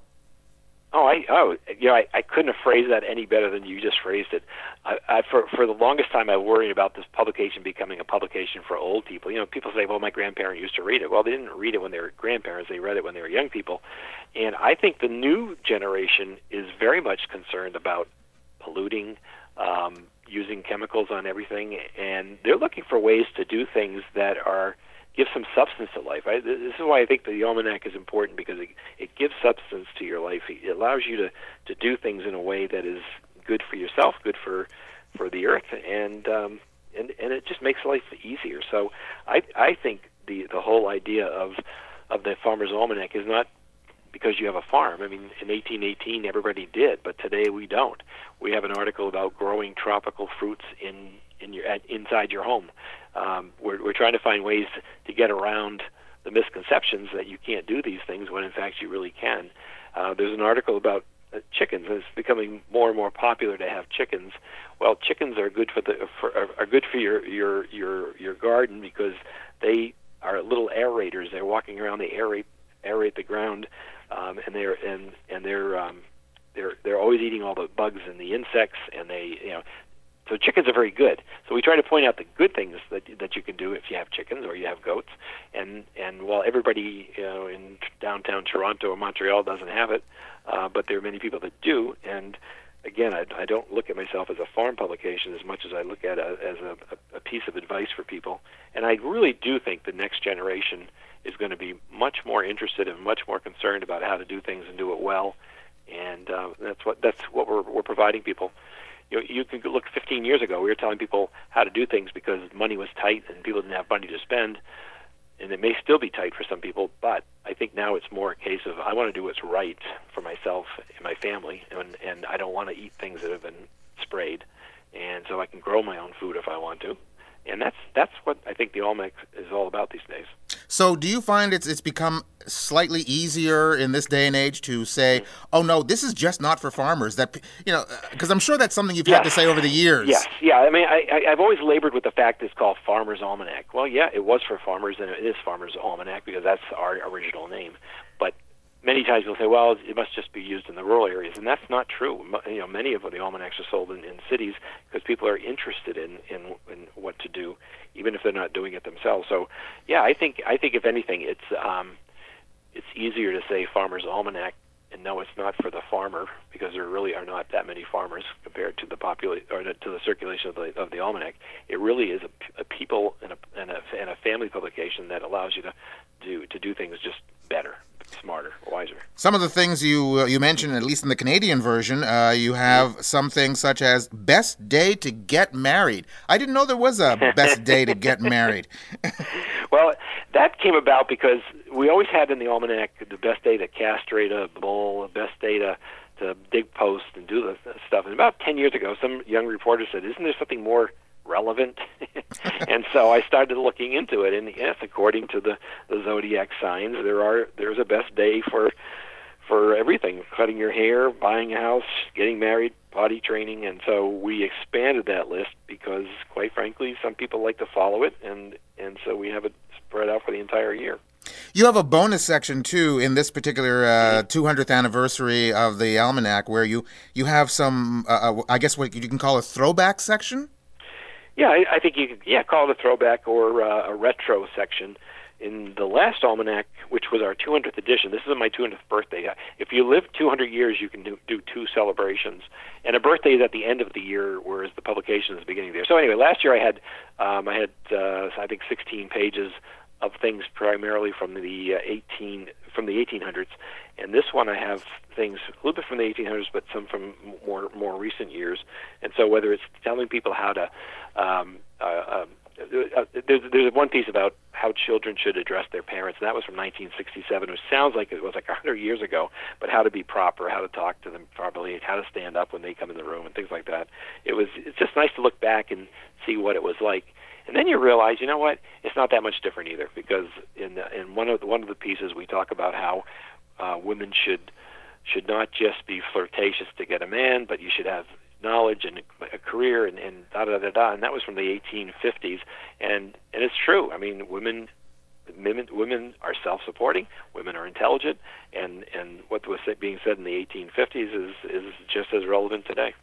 Speaker 6: Oh, I oh, you know, I, I couldn't have phrased that any better than you just phrased it. I, I, for for the longest time, I worried about this publication becoming a publication for old people. You know, people say, "Well, my grandparent used to read it." Well, they didn't read it when they were grandparents; they read it when they were young people. And I think the new generation is very much concerned about polluting, um, using chemicals on everything, and they're looking for ways to do things that are give some substance to life. I, this is why I think the almanac is important, because it, it gives substance to your life. It allows you to, to do things in a way that is good for yourself, good for for the earth, and um, and and it just makes life easier. So I I think the the whole idea of of the Farmer's Almanac is not because you have a farm. I mean, in eighteen eighteen everybody did, but today we don't. We have an article about growing tropical fruits in in your at, inside your home. Um, we're, we're trying to find ways to, to get around the misconceptions that you can't do these things when in fact you really can. Uh, there's an article about uh, chickens. It's becoming more and more popular to have chickens. Well, chickens are good for the for, are, are good for your, your your your garden because they are little aerators. They're walking around, they aerate aerate the ground, um, and they're and and they're um, they're they're always eating all the bugs and the insects, and they you know. So chickens are very good. So we try to point out the good things that that you can do if you have chickens or you have goats. And and while everybody you know in downtown Toronto or Montreal doesn't have it, uh, but there are many people that do. And again, I, I don't look at myself as a farm publication as much as I look at it as a, a piece of advice for people. And I really do think the next generation is going to be much more interested and much more concerned about how to do things and do it well. And uh, that's what that's what we're we're providing people. You know, you could look fifteen years ago, we were telling people how to do things because money was tight and people didn't have money to spend, and it may still be tight for some people, but I think now it's more a case of I want to do what's right for myself and my family, and, and I don't want to eat things that have been sprayed, and so I can grow my own food if I want to. And that's that's what I think the almanac is all about these days.
Speaker 4: So do you find it's it's become slightly easier in this day and age to say, oh, no, this is just not for farmers? That you know, because I'm sure that's something you've yes. had to say over the years.
Speaker 6: Yes, yeah. I mean, I, I, I've always labored with the fact it's called Farmer's Almanac. Well, yeah, it was for farmers, and it is Farmer's Almanac because that's our original name. But many times people say, well, it must just be used in the rural areas, and that's not true. You know, many of the almanacs are sold in, in cities because people are interested in, in in what to do, even if they're not doing it themselves. So, yeah, I think I think if anything, it's um, it's easier to say Farmer's Almanac, and no, it's not for the farmer because there really are not that many farmers compared to the popula- or to the circulation of the of the almanac. It really is a, a people and a, and a and a family publication that allows you to do to do things just better, smarter, wiser.
Speaker 4: Some of the things you uh, you mentioned, at least in the Canadian version, uh, you have some things such as best day to get married. I didn't know there was a best day to get married.
Speaker 6: Well, that came about because we always had in the almanac the best day to castrate a bull, the best day to, to dig posts and do the stuff. And about ten years ago, some young reporter said, isn't there something more relevant? And so I started looking into it, and yes, according to the, the zodiac signs, there are there's a best day for for everything: cutting your hair, buying a house, getting married, potty training. And so we expanded that list because, quite frankly, some people like to follow it, and and so we have it spread out for the entire year.
Speaker 4: You have a bonus section, too, in this particular uh, two hundredth anniversary of the Almanac, where you, you have some, uh, I guess what you can call a throwback section?
Speaker 6: Yeah, I, I think you could yeah, call it a throwback or uh, a retro section. In the last Almanac, which was our two hundredth edition, this is my two hundredth birthday. If you live two hundred years, you can do, do two celebrations. And a birthday is at the end of the year, whereas the publication is the beginning of the year. So anyway, last year I had, um, I had uh, I think, sixteen pages of things primarily from the uh, eighteen from the eighteen hundreds, and this one I have things a little bit from the eighteen hundreds, but some from more more recent years. And so whether it's telling people how to um, uh, uh, Uh, there's, there's one piece about how children should address their parents, and that was from nineteen sixty-seven, which sounds like it was like one hundred years ago, but how to be proper, how to talk to them properly, how to stand up when they come in the room, and things like that. It was it's just nice to look back and see what it was like. And then you realize, you know what, it's not that much different either, because in the, in one of the, one of the pieces we talk about how uh, women should should not just be flirtatious to get a man, but you should have knowledge and a career and, and da da da da, and that was from the eighteen fifties, and and it's true. I mean, women, women, women are self-supporting. Women are intelligent, and and what was being said in the eighteen fifties is is just as relevant today.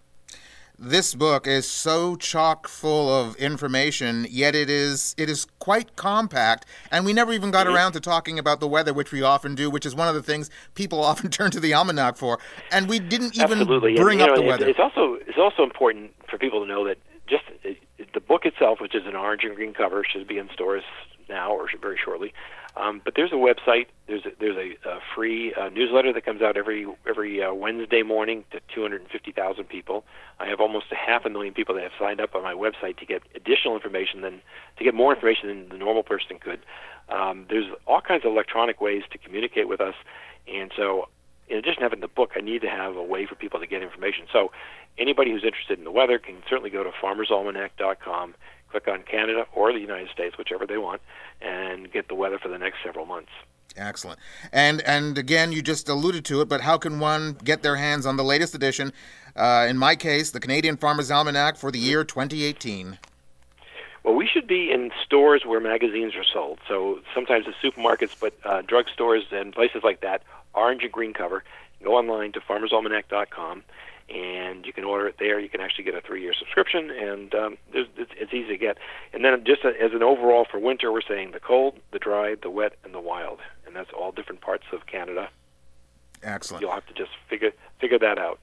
Speaker 4: This book is so chock full of information, yet it is it is quite compact, and we never even got mm-hmm. around to talking about the weather, which we often do, which is one of the things people often turn to the almanac for, and we didn't even
Speaker 6: Absolutely.
Speaker 4: bring
Speaker 6: and,
Speaker 4: up
Speaker 6: know,
Speaker 4: the weather.
Speaker 6: It's also it's also important for people to know that just it, the book itself, which is an orange and green cover, should be in stores now or very shortly. Um, but there's a website. There's a, there's a, a free uh, newsletter that comes out every every uh, Wednesday morning to two hundred fifty thousand people. I have almost a half a million people that have signed up on my website to get additional information than to get more information than the normal person could. Um, there's all kinds of electronic ways to communicate with us, and so in addition to having the book, I need to have a way for people to get information. So anybody who's interested in the weather can certainly go to farmers almanac dot com. Click on Canada or the United States, whichever they want, and get the weather for the next several months.
Speaker 4: Excellent. And and again, you just alluded to it, but how can one get their hands on the latest edition? Uh, in my case, the Canadian Farmer's Almanac for the year twenty eighteen.
Speaker 6: Well, we should be in stores where magazines are sold. So sometimes the supermarkets, but uh, drugstores and places like that, orange and green cover. Go online to farmers almanac dot com. And you can order it there. You can actually get a three-year subscription, and um, it's, it's easy to get. And then just as an overall for winter, we're saying the cold, the dry, the wet, and the wild. And that's all different parts of Canada.
Speaker 4: Excellent.
Speaker 6: You'll have to just figure figure that out.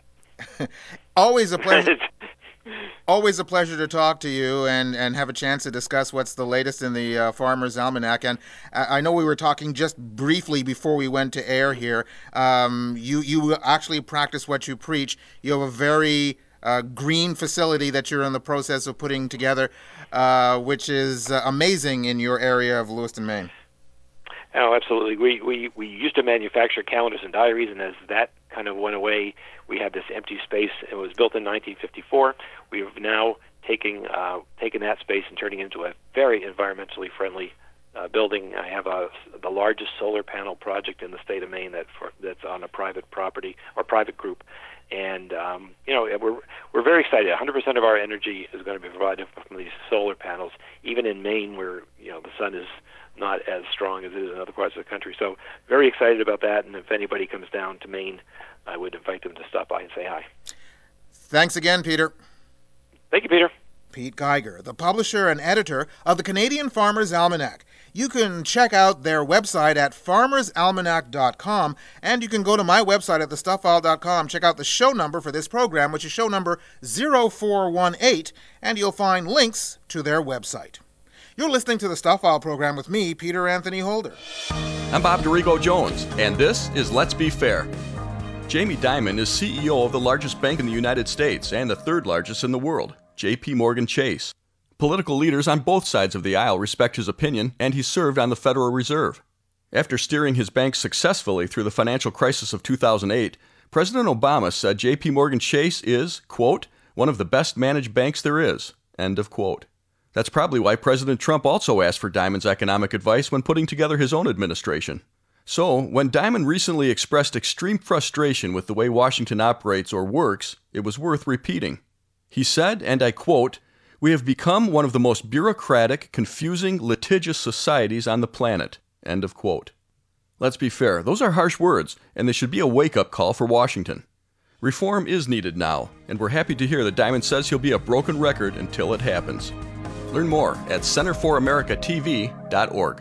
Speaker 4: Always a pleasure. Always a pleasure to talk to you and, and have a chance to discuss what's the latest in the uh, Farmer's Almanac. And I, I know we were talking just briefly before we went to air here. Um, you, you actually practice what you preach. You have a very uh, green facility that you're in the process of putting together, uh, which is uh, amazing in your area of Lewiston, Maine.
Speaker 6: Oh, absolutely. We, we, we used to manufacture calendars and diaries, and as that kind of went away, we had this empty space. It was built in nineteen fifty-four. We have now taken uh, taken that space and turning it into a very environmentally friendly uh, building. I have a, the largest solar panel project in the state of Maine that for, that's on a private property or private group, and um, you know we're we're very excited. one hundred percent of our energy is going to be provided from these solar panels, even in Maine, where you know the sun is not as strong as it is in other parts of the country. So very excited about that, and if anybody comes down to Maine, I would invite them to stop by and say hi.
Speaker 4: Thanks again, Peter.
Speaker 6: Thank you, Peter.
Speaker 4: Pete Geiger, the publisher and editor of the Canadian Farmer's Almanac. You can check out their website at farmers almanac dot com, and you can go to my website at the stuff file dot com, check out the show number for this program, which is show number zero four one eight, and you'll find links to their website. You're listening to the Stuff File program with me, Peter Anthony Holder.
Speaker 8: I'm Bob Dorigo Jones, and this is Let's Be Fair. Jamie Dimon is C E O of the largest bank in the United States and the third largest in the world, J P Morgan Chase. Political leaders on both sides of the aisle respect his opinion, and he served on the Federal Reserve. After steering his bank successfully through the financial crisis of two thousand eight, President Obama said J P Morgan Chase is, quote, one of the best managed banks there is, end of quote. That's probably why President Trump also asked for Dimon's economic advice when putting together his own administration. So, when Dimon recently expressed extreme frustration with the way Washington operates or works, it was worth repeating. He said, and I quote, "We have become one of the most bureaucratic, confusing, litigious societies on the planet," end of quote. Let's be fair, those are harsh words, and they should be a wake-up call for Washington. Reform is needed now, and we're happy to hear that Dimon says he'll be a broken record until it happens. Learn more at center for america t v dot org.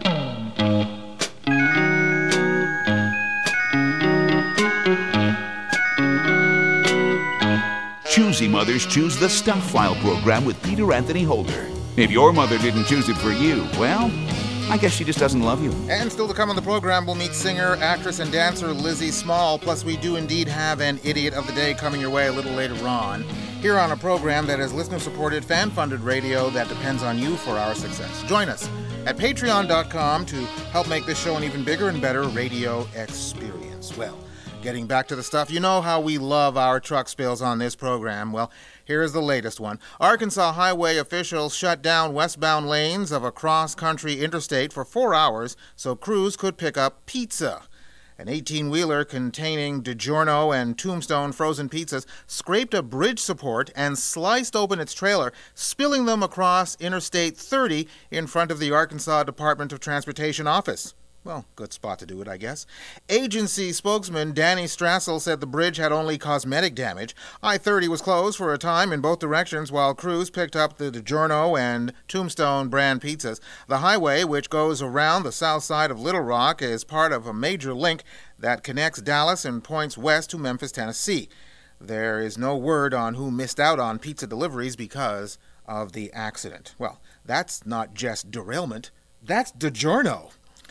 Speaker 3: Choosy mothers choose the Stuff File program with Peter Anthony Holder. If your mother didn't choose it for you, well, I guess she just doesn't love you.
Speaker 4: And still to come on the program, we'll meet singer, actress, and dancer Lizzie Small. Plus, we do indeed have an Idiot of the Day coming your way a little later on. Here on a program that is listener-supported, fan-funded radio that depends on you for our success. Join us at patreon dot com to help make this show an even bigger and better radio experience. Well, getting back to the stuff, you know how we love our truck spills on this program. Well, here is the latest one. Arkansas highway officials shut down westbound lanes of a cross-country interstate for four hours so crews could pick up pizza. An eighteen-wheeler containing DiGiorno and Tombstone frozen pizzas scraped a bridge support and sliced open its trailer, spilling them across Interstate thirty in front of the Arkansas Department of Transportation office. Well, good spot to do it, I guess. Agency spokesman Danny Strassel said the bridge had only cosmetic damage. I thirty was closed for a time in both directions while crews picked up the DiGiorno and Tombstone brand pizzas. The highway, which goes around the south side of Little Rock, is part of a major link that connects Dallas and points west to Memphis, Tennessee. There is no word on who missed out on pizza deliveries because of the accident. Well, that's not just derailment. That's DiGiorno.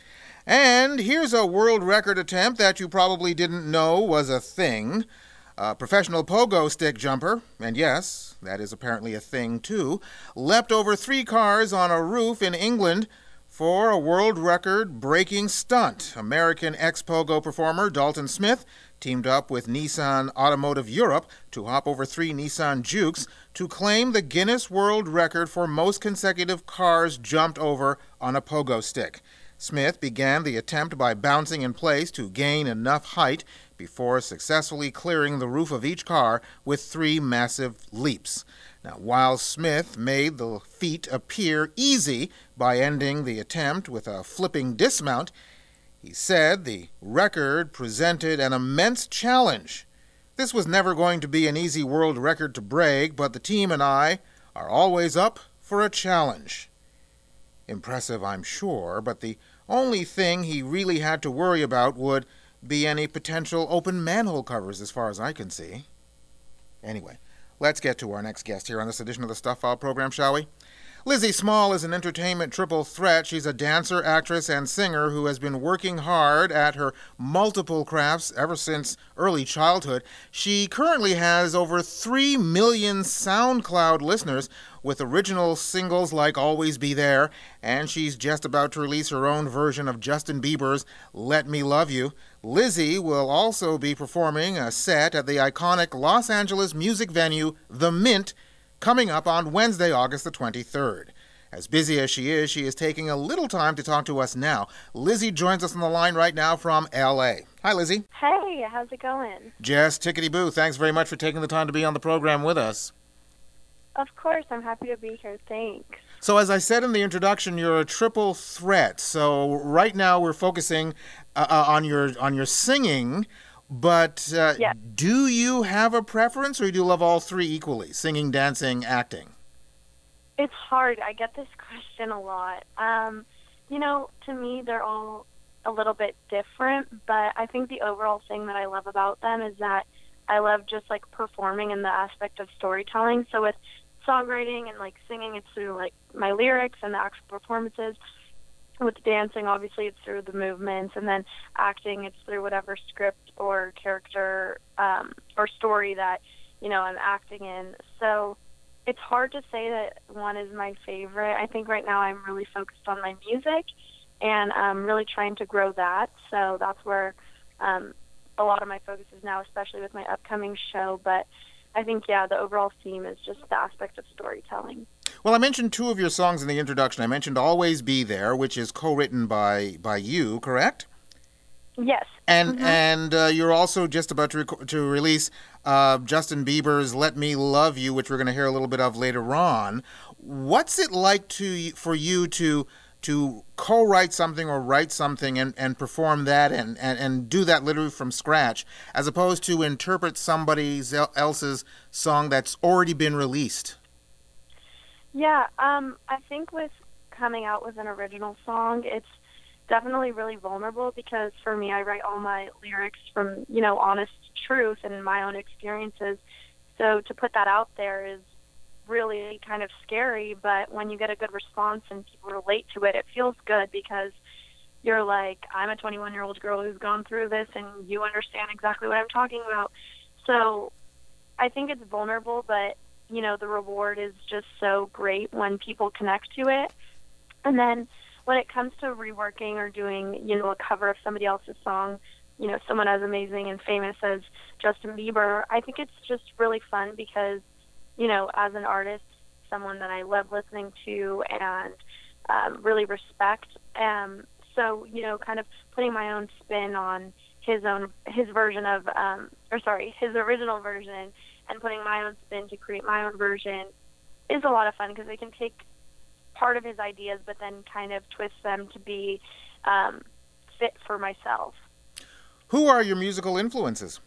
Speaker 4: And here's a world record attempt that you probably didn't know was a thing. A professional pogo stick jumper, and yes, that is apparently a thing too, leapt over three cars on a roof in England for a world record-breaking stunt. American ex-pogo performer Dalton Smith teamed up with Nissan Automotive Europe to hop over three Nissan Jukes to claim the Guinness World Record for most consecutive cars jumped over on a pogo stick. Smith began the attempt by bouncing in place to gain enough height before successfully clearing the roof of each car with three massive leaps. Now, while Smith made the feat appear easy by ending the attempt with a flipping dismount, he said the record presented an immense challenge. This was never going to be an easy world record to break, but the team and I are always up for a challenge. Impressive, I'm sure, but the only thing he really had to worry about would be any potential open manhole covers as far as I can see. Anyway, let's get to our next guest here on this edition of the Stuff File program, shall we? Lizzie Small is an entertainment triple threat. She's a dancer, actress, and singer who has been working hard at her multiple crafts ever since early childhood. She currently has over three million SoundCloud listeners with original singles like Always Be There, and she's just about to release her own version of Justin Bieber's Let Me Love You. Lizzie will also be performing a set at the iconic Los Angeles music venue, The Mint, coming up on Wednesday, August the twenty-third. As busy as she is, she is taking a little time to talk to us now. Lizzie joins us on the line right now from L A. Hi, Lizzie.
Speaker 7: Hey, how's it going?
Speaker 4: Just tickety-boo. Thanks very much for taking the time to be on the program with us.
Speaker 7: Of course, I'm happy to be here. Thanks.
Speaker 4: So as I said in the introduction, you're a triple threat. So right now we're focusing uh, uh, on your on your singing, but uh,
Speaker 7: yes.
Speaker 4: Do you have a preference, or do you love all three equally, singing, dancing, acting?
Speaker 7: It's hard. I get this question a lot. Um, you know, to me, they're all a little bit different, but I think the overall thing that I love about them is that I love just, like, performing in the aspect of storytelling. So with songwriting and, like, singing, it's through, like, my lyrics and the actual performances. With dancing, obviously, it's through the movements, and then acting, it's through whatever script or character um, or story that, you know, I'm acting in. So it's hard to say that one is my favorite. I think right now I'm really focused on my music, and I'm really trying to grow that. So that's where um, a lot of my focus is now, especially with my upcoming show. But I think, yeah, the overall theme is just the aspect of storytelling.
Speaker 4: Well, I mentioned two of your songs in the introduction. I mentioned Always Be There, which is co-written by by you, correct?
Speaker 7: Yes.
Speaker 4: And
Speaker 7: mm-hmm.
Speaker 4: and uh, you're also just about to rec- to release uh, Justin Bieber's Let Me Love You, which we're going to hear a little bit of later on. What's it like to for you to to co-write something or write something and, and perform that and, and, and do that literally from scratch, as opposed to interpret somebody else's song that's already been released?
Speaker 7: Yeah, um, I think with coming out with an original song, it's definitely really vulnerable because for me, I write all my lyrics from, you know, honest truth and my own experiences. So to put that out there is really kind of scary, but when you get a good response and people relate to it, it feels good because you're like, I'm a twenty-one-year-old girl who's gone through this, and you understand exactly what I'm talking about. So I think it's vulnerable, but, you know, the reward is just so great when people connect to it. And then when it comes to reworking or doing, you know, a cover of somebody else's song, you know, someone as amazing and famous as Justin Bieber, I think it's just really fun because, you know, as an artist, someone that I love listening to and um, really respect. Um, so, you know, kind of putting my own spin on his own, his version of, um, or sorry, his original version and putting my own spin to create my own version is a lot of fun because I can take part of his ideas but then kind of twist them to be um, fit for myself.
Speaker 4: Who are your musical influences?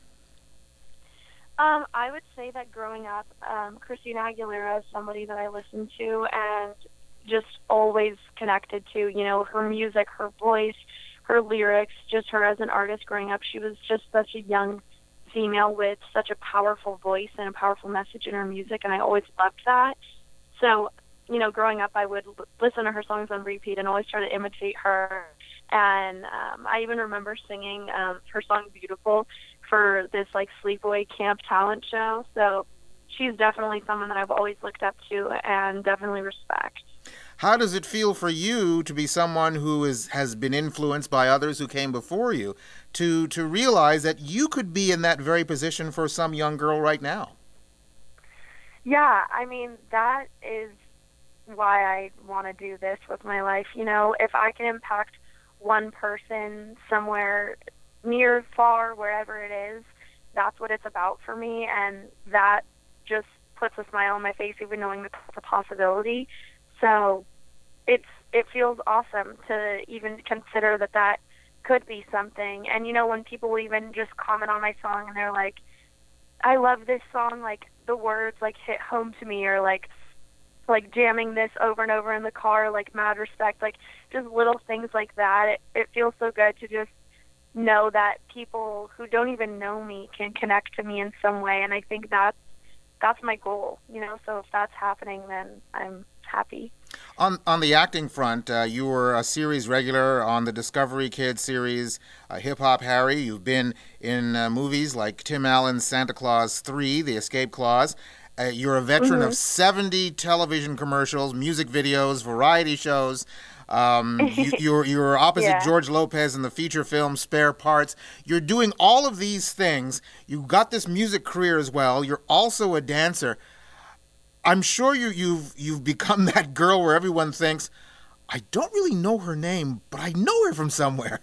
Speaker 7: Um, I would say that growing up, um, Christina Aguilera is somebody that I listened to and just always connected to, you know, her music, her voice, her lyrics, just her as an artist growing up. She was just such a young female with such a powerful voice and a powerful message in her music, and I always loved that. So, you know, growing up, I would l- listen to her songs on repeat and always try to imitate her. And um, I even remember singing um, her song Beautiful for this, like, sleepaway camp talent show. So she's definitely someone that I've always looked up to and definitely respect.
Speaker 4: How does it feel for you to be someone who is has been influenced by others who came before you, to to realize that you could be in that very position for some young girl right now?
Speaker 7: Yeah, I mean, that is why I want to do this with my life. You know, if I can impact one person somewhere near, far, wherever it is, that's what it's about for me, and that just puts a smile on my face even knowing that it's a possibility. So it's it feels awesome to even consider that that could be something. And, you know, when people even just comment on my song and they're like, I love this song, like, the words, like, hit home to me, or, like, like jamming this over and over in the car, like, mad respect, like, just little things like that. It, it feels so good to just know that people who don't even know me can connect to me in some way, and I think that's, that's my goal, you know, so if that's happening, then I'm happy.
Speaker 4: On on the acting front, uh, you were a series regular on the Discovery Kids series, uh, Hip Hop Harry. You've been in uh, movies like Tim Allen's Santa Claus three, The Escape Clause. Uh, you're a veteran
Speaker 7: Mm-hmm.
Speaker 4: of seventy television commercials, music videos, variety shows. Um, you, you're you're opposite
Speaker 7: Yeah.
Speaker 4: George Lopez in the feature film Spare Parts. You're doing all of these things. You got this music career as well. You're also a dancer. I'm sure you, you've you've become that girl where everyone thinks, I don't really know her name, but I know her from somewhere.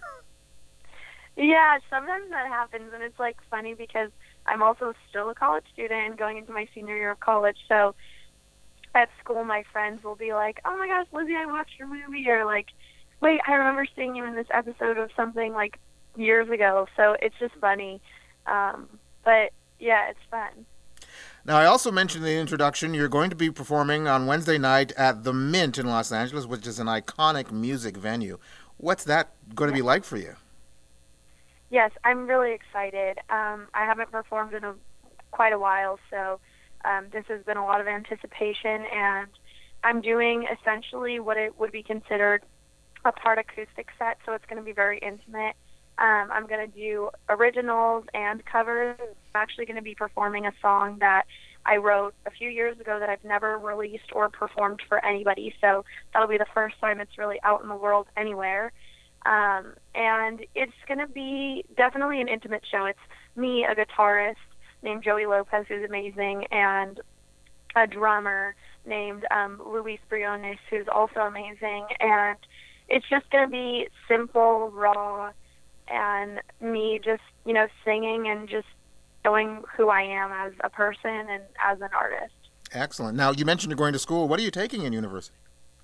Speaker 7: Yeah, sometimes that happens, and it's, like, funny because I'm also still a college student going into my senior year of college, so at school my friends will be like, oh my gosh, Lizzie, I watched your movie, or like, wait, I remember seeing you in this episode of something, like, years ago, so it's just funny. Um, but, yeah, it's fun.
Speaker 4: Now, I also mentioned in the introduction, you're going to be performing on Wednesday night at the Mint in Los Angeles, which is an iconic music venue. What's that going to be like for you?
Speaker 7: Yes, I'm really excited. Um, I haven't performed in a, quite a while, so um, this has been a lot of anticipation, and I'm doing essentially what it would be considered a part acoustic set, so it's going to be very intimate. Um, I'm going to do originals and covers. I'm actually going to be performing a song that I wrote a few years ago that I've never released or performed for anybody, so that'll be the first time it's really out in the world anywhere. Um, and it's going to be definitely an intimate show. It's me, a guitarist named Joey Lopez, who's amazing, and a drummer named um, Luis Briones, who's also amazing. And it's just going to be simple, raw, and me just, you know, singing and just showing who I am as a person and as an artist.
Speaker 4: Excellent. Now, you mentioned you're going to school. What are you taking in university?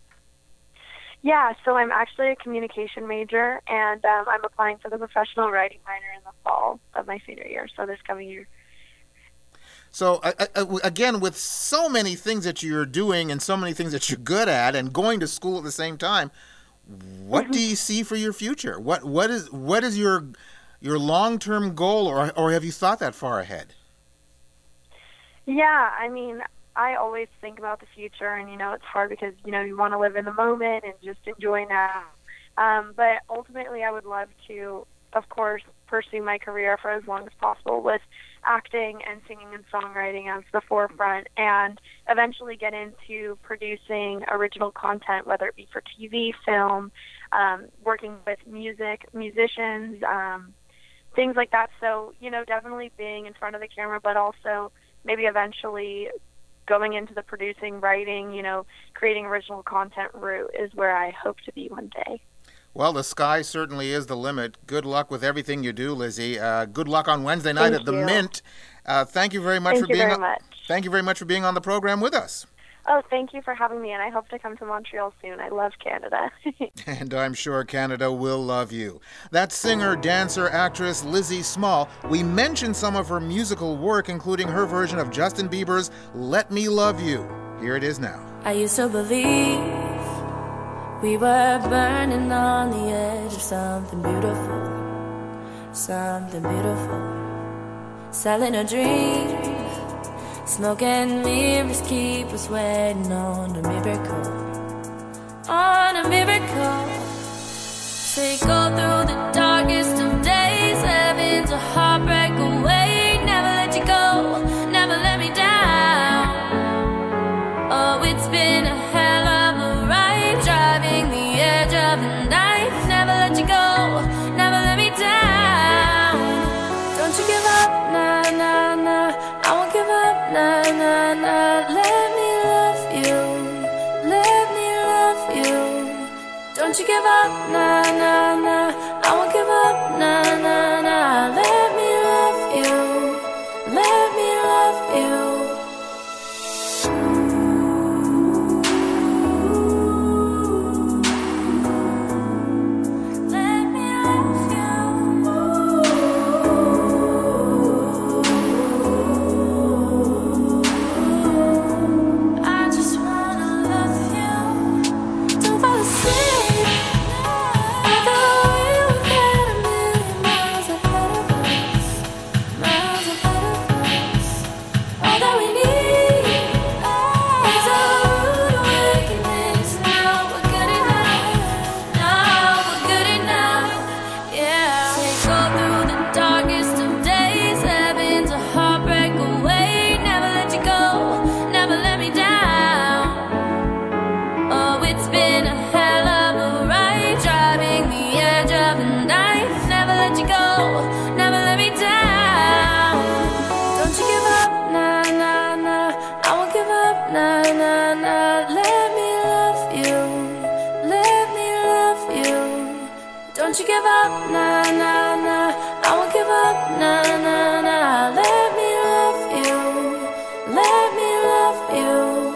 Speaker 7: Yeah, so I'm actually a communication major, and um, I'm applying for the professional writing minor in the fall of my senior year, so this coming year.
Speaker 4: So, uh, uh, again, with so many things that you're doing and so many things that you're good at and going to school at the same time, what do you see for your future? What what is what is your your long-term goal, or or have you thought that far ahead?
Speaker 7: Yeah, I mean, I always think about the future, and, you know, it's hard because, you know, you want to live in the moment and just enjoy now. Um, but ultimately, I would love to, of course, pursue my career for as long as possible with acting and singing and songwriting as the forefront, and eventually get into producing original content, whether it be for T V, film, um, working with music, musicians, um, things like that. So, you know, definitely being in front of the camera, but also maybe eventually going into the producing, writing, you know, creating original content route is where I hope to be one day.
Speaker 4: Well, the sky certainly is the limit. Good luck with everything you do, Lizzie. Uh, good luck on Wednesday night
Speaker 7: Thank
Speaker 4: at the
Speaker 7: you.
Speaker 4: Mint. Uh, thank you very much
Speaker 7: Thank
Speaker 4: for
Speaker 7: you
Speaker 4: being
Speaker 7: very
Speaker 4: on,
Speaker 7: much.
Speaker 4: Thank you very much for being on the program with us.
Speaker 7: Oh, thank you for having me, and I hope to come to Montreal soon. I love Canada.
Speaker 4: And I'm sure Canada will love you. That's singer, dancer, actress Lizzie Small. We mentioned some of her musical work, including her version of Justin Bieber's Let Me Love You. Here it is now.
Speaker 9: I used to believe we were burning on the edge of something beautiful, something beautiful. Selling a dream, smoke and mirrors keep us waiting on a miracle, on a miracle. Say go through the darkest of days, heaven's a heartbreak away. Never let you go, never let me down. Oh, it's been a hell of a ride, driving the edge of the night. Never let you go, never let me down. Don't you give up, nah, nah, nah. I won't give up, nah, nah, nah. Let me love you, let me love you. Don't you give up, nah, nah, nah. I won't give up, nah, nah, nah. Let me love you, let me love you. Don't you give up, nah, nah, nah. I won't give up, nah, nah, nah. Let me love you, let me love you.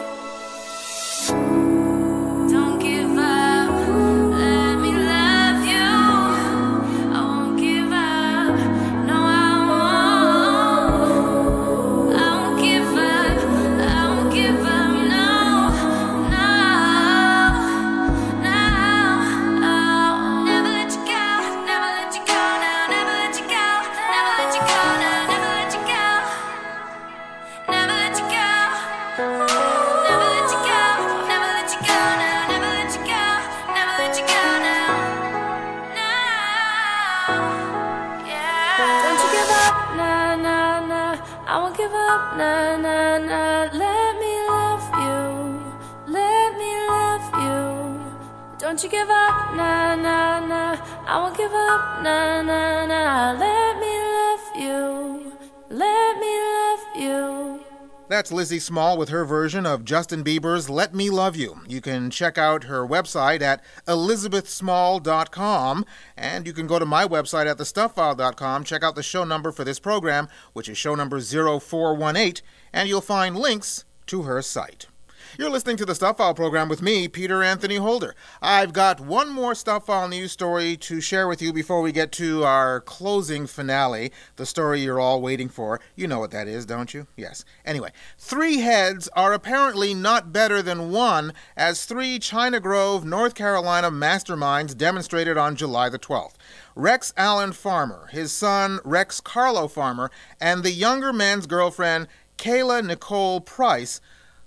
Speaker 9: Don't give up, let me love you. I won't give up, no, I won't. I won't give up, I won't give up, no, no, no. Never let you go, never let you go now, never let you go, never let you go now, never let you go, never let you go. Never let you go, never let you go now, never let you go, never let you go now, now, yeah. Don't you give up, nah, nah, nah. I won't give up, nah, nah, nah. Let me love you, let me love you. Don't you give up, nah, nah, nah. I won't give up, nah, nah, nah. Let me love you, let me love you.
Speaker 4: That's Lizzie Small with her version of Justin Bieber's Let Me Love You. You can check out her website at elizabeth small dot com, and you can go to my website at the stuff file dot com, check out the show number for this program, which is show number zero four one eight, and you'll find links to her site. You're listening to the Stuff File program with me, Peter Anthony Holder. I've got one more Stuff File news story to share with you before we get to our closing finale, the story you're all waiting for. You know what that is, don't you? Yes. Anyway, three heads are apparently not better than one, as three China Grove, North Carolina masterminds demonstrated on July the twelfth. Rex Allen Farmer, his son Rex Carlo Farmer, and the younger man's girlfriend, Kayla Nicole Price,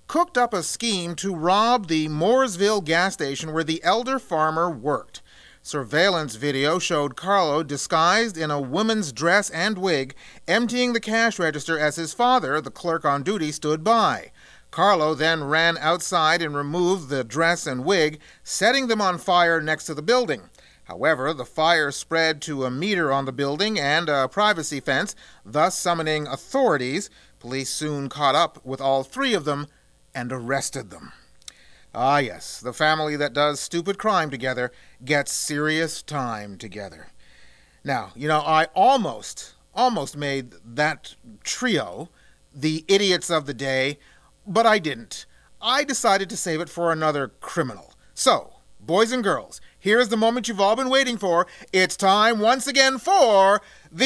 Speaker 4: cooked up a scheme to rob the Mooresville gas station where the elder farmer worked. Surveillance video showed Carlo disguised in a woman's dress and wig, emptying the cash register as his father, the clerk on duty, stood by. Carlo then ran outside and removed the dress and wig, setting them on fire next to the building. However, the fire spread to a meter on the building and a privacy fence, thus summoning authorities. Police soon caught up with all three of them and arrested them. Ah, yes, the family that does stupid crime together gets serious time together. Now, you know, I almost, almost made that trio the idiots of the day, but I didn't. I decided to save it for another criminal. So, boys and girls, here's the moment you've all been waiting for. It's time once again for the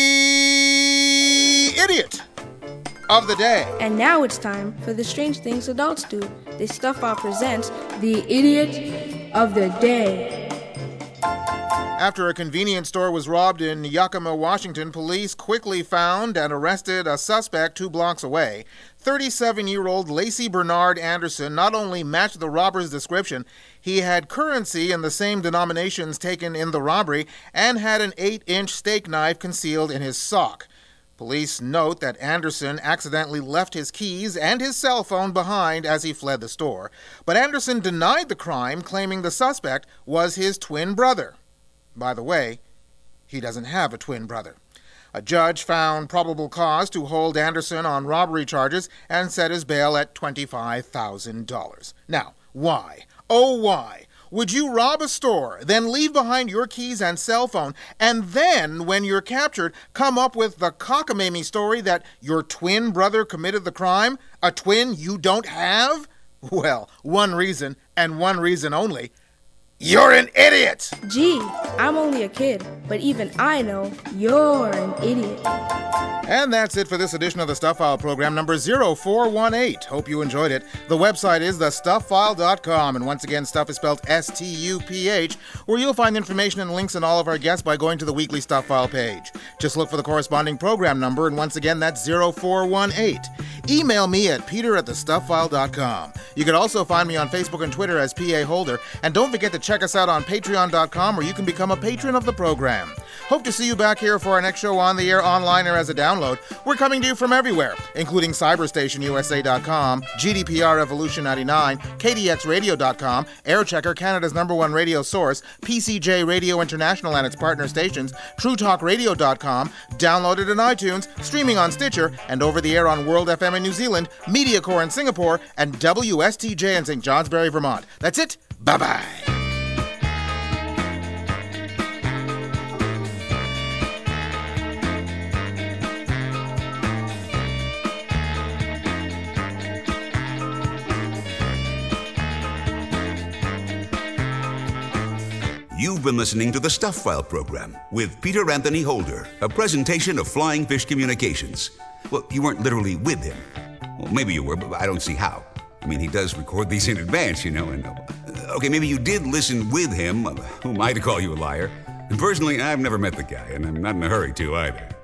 Speaker 4: idiot of the day.
Speaker 10: And now it's time for the strange things adults do. The Stuff File presents the idiot of the day.
Speaker 4: After a convenience store was robbed in Yakima, Washington, police quickly found and arrested a suspect two blocks away. thirty-seven-year-old Lacey Bernard Anderson not only matched the robber's description, he had currency in the same denominations taken in the robbery and had an eight-inch steak knife concealed in his sock. Police note that Anderson accidentally left his keys and his cell phone behind as he fled the store, but Anderson denied the crime, claiming the suspect was his twin brother. By the way, he doesn't have a twin brother. A judge found probable cause to hold Anderson on robbery charges and set his bail at twenty-five thousand dollars. Now, why? Oh, why? Would you rob a store, then leave behind your keys and cell phone, and then, when you're captured, come up with the cockamamie story that your twin brother committed the crime? A twin you don't have? Well, one reason, and one reason only. You're an idiot!
Speaker 10: Gee, I'm only a kid, but even I know you're an idiot.
Speaker 4: And that's it for this edition of the Stuff File program, number zero four one eight. Hope you enjoyed it. The website is the stuff file dot com, and once again, stuff is spelled S T U P H, where you'll find information and links on all of our guests by going to the weekly Stuff File page. Just look for the corresponding program number, and once again, that's zero four one eight. Email me at peter at the stuff file dot com. You can also find me on Facebook and Twitter as P A Holder, and don't forget to check us out on patreon dot com, where you can become a patron of the program. Hope to see you back here for our next show on the air, online, or as a download. We're coming to you from everywhere, including cyberstation U S A dot com, G D P R Evolution ninety-nine, K D X radio dot com, Airchecker, Canada's number one radio source, P C J Radio International and its partner stations, True Talk Radio dot com, downloaded in iTunes, streaming on Stitcher, and over the air on World F M in New Zealand, MediaCore in Singapore, and W S T J in Saint Johnsbury, Vermont. That's it. Bye-bye.
Speaker 3: You've been listening to the Stuff File program with Peter Anthony Holder, a presentation of Flying Fish Communications. Well, you weren't literally with him. Well, maybe you were, but I don't see how. I mean, he does record these in advance, you know, and, uh, okay, maybe you did listen with him. Uh, who am I to call you a liar? And personally, I've never met the guy, and I'm not in a hurry to either.